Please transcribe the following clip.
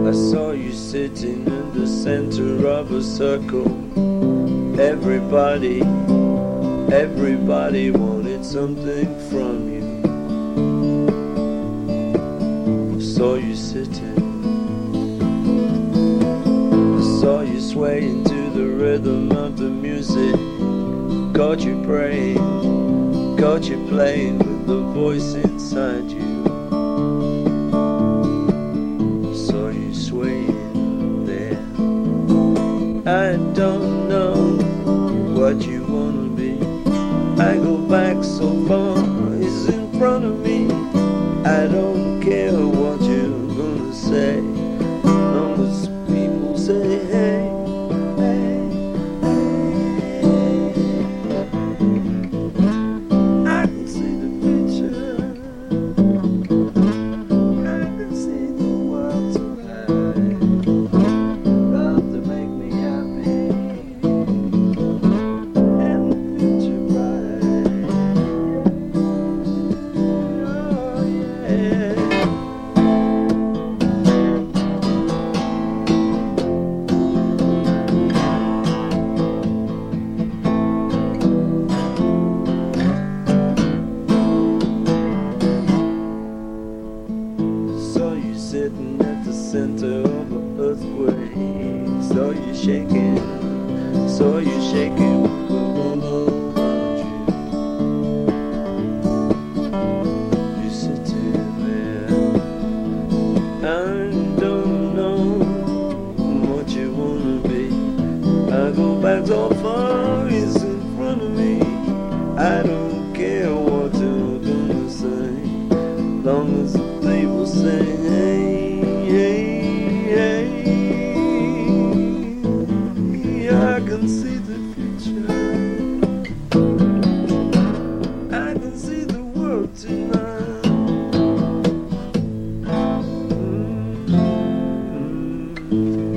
I saw you sitting in the center of a circle. Everybody wanted something from you. I saw you sitting, I saw you swaying to the rhythm of the music. Caught you praying, caught you playing with the voice inside you. Saw you swaying there. I don't know what you wanna be. I go back so far, it's in front of me. I don't care what you're gonna say, long as people say hey. Sitting at the center of an earthquake. Saw you shaking with the world around you. You're sitting there. I don't know what you wanna be. I go back so far, it's in front of me. I don't care what you're gonna say, long as the people say hey. I can see the future. I can see the world tonight. Mm-hmm.